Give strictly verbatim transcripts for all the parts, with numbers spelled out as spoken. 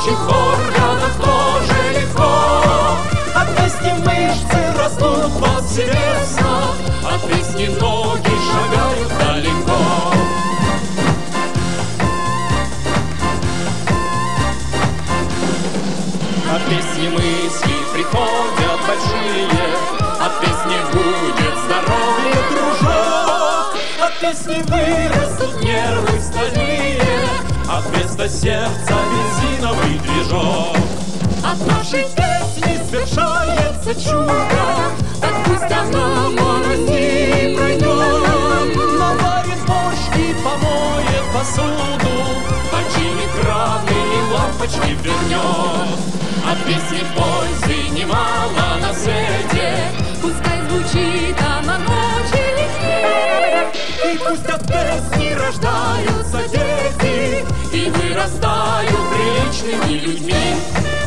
рабочих органах тоже легко. От песни мышцы растут повсеместно, от песни ноги шагают далеко. От песни мысли приходят большие, от песни будет здоровье, дружок. От песни вырастут нервы стальные, от вместо сердца бензиновый движок. От нашей песни свершается чудо, так пусть оно морози пройдет. Наварит борщ и помоет посуду, починит краны и лампочки вернет. От песни пользы немало на свете, пускай звучит она ночи легче. И пусть от песни рождаются дети и вырастают приличными людьми.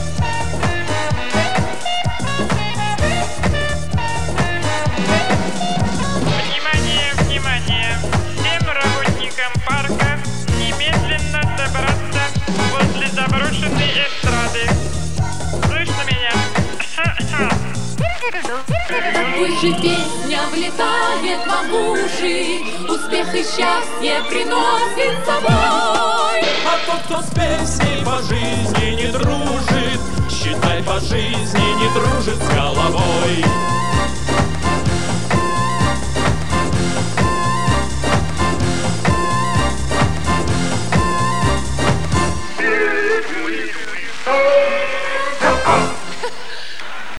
Внимание, внимание! Всем работникам парка немедленно собраться возле заброшенной эстрады. Слышно меня? Пусть же песня влетает вам в уши, успех и счастье приносит с собой. А тот, кто с песней по жизни не дружит, считай, по жизни не дружит с головой.